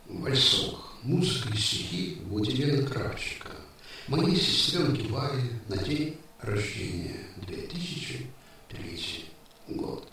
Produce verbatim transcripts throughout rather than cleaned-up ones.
Вальсок, музыка и стихи Владимира Кравчика. Моей сестренке Варе на день рождения, две тысячи третий год.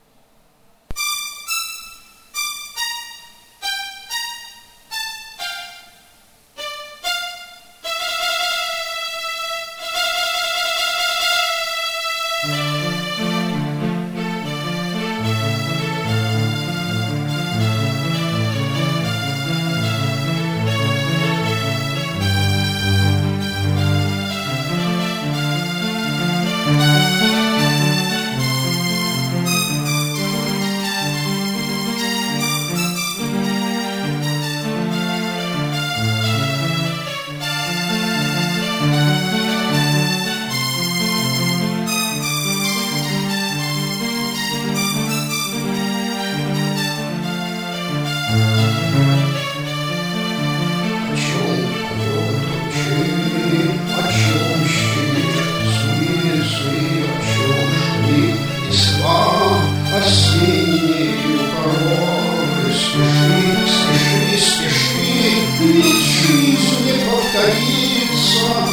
Осеннею порой спеши, спеши, спеши, ведь жизнь не повторится.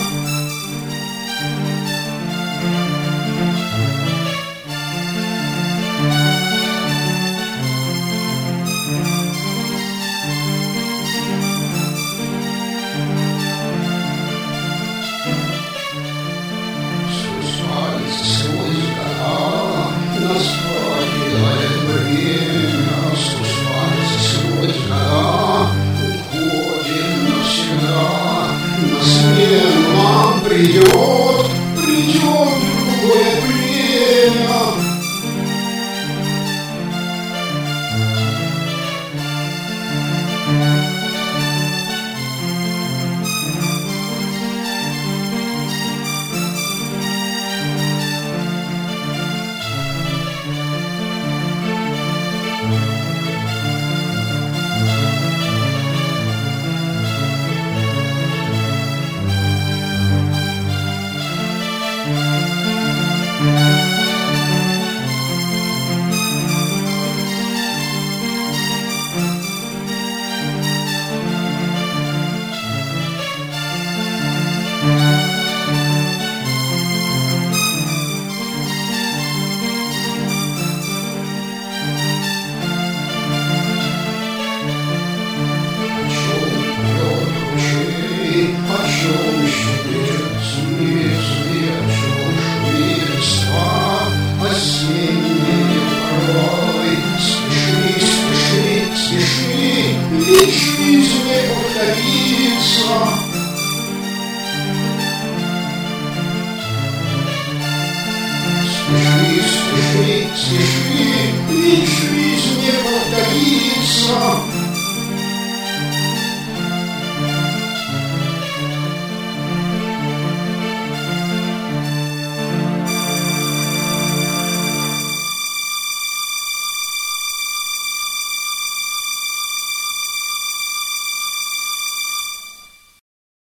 Сквозь пальцы, сквозь года нас покидает время, сквозь пальцы, сквозь года уходим навсегда. На смену нам придет, придет другое племя. О чем щедрит цветы, о чем шумит листва осенней порой. Спеши, спеши, спеши, ведь жизнь не повторится. Спеши, спеши, спеши, ведь жизнь